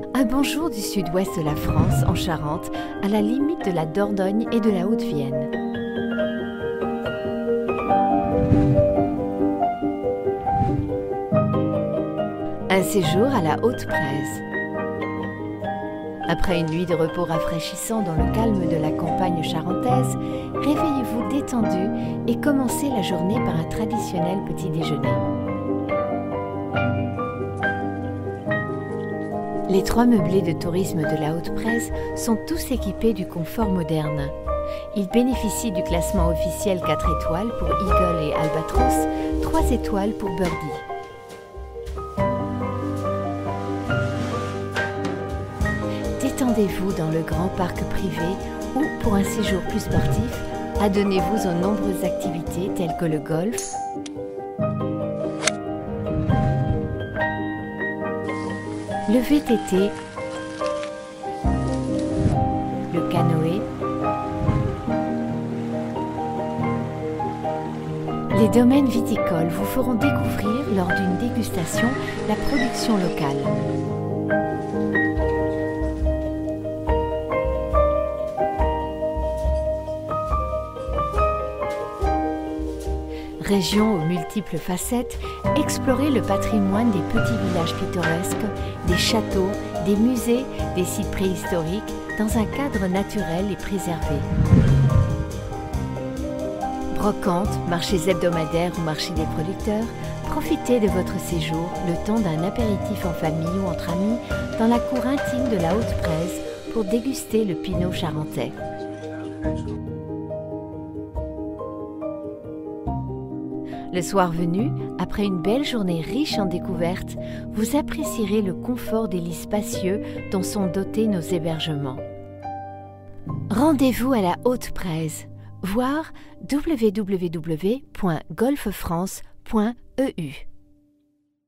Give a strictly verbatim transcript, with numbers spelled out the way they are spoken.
Un bonjour du sud-ouest de la France, en Charente, à la limite de la Dordogne et de la Haute-Vienne. Un séjour à la Haute-Prèze. Après une nuit de repos rafraîchissant dans le calme de la campagne charentaise, réveillez-vous détendu et commencez la journée par un traditionnel petit déjeuner. Les trois meublés de tourisme de la Haute-Prèze sont tous équipés du confort moderne. Ils bénéficient du classement officiel quatre étoiles pour Eagle et Albatros, trois étoiles pour Birdie. Détendez-vous dans le grand parc privé ou, pour un séjour plus sportif, adonnez-vous aux nombreuses activités telles que le golf, le V T T, le canoë, les domaines viticoles vous feront découvrir lors d'une dégustation la production locale. Région aux multiples facettes, explorez le patrimoine des petits villages pittoresques, des châteaux, des musées, des sites préhistoriques, dans un cadre naturel et préservé. Brocantes, marchés hebdomadaires ou marchés des producteurs, profitez de votre séjour le temps d'un apéritif en famille ou entre amis dans la cour intime de la Haute-Prèze pour déguster le pinot charentais. Le soir venu, après une belle journée riche en découvertes, vous apprécierez le confort des lits spacieux dont sont dotés nos hébergements. Rendez-vous à la Haute-Prèze, voir w w w point golf france point e u.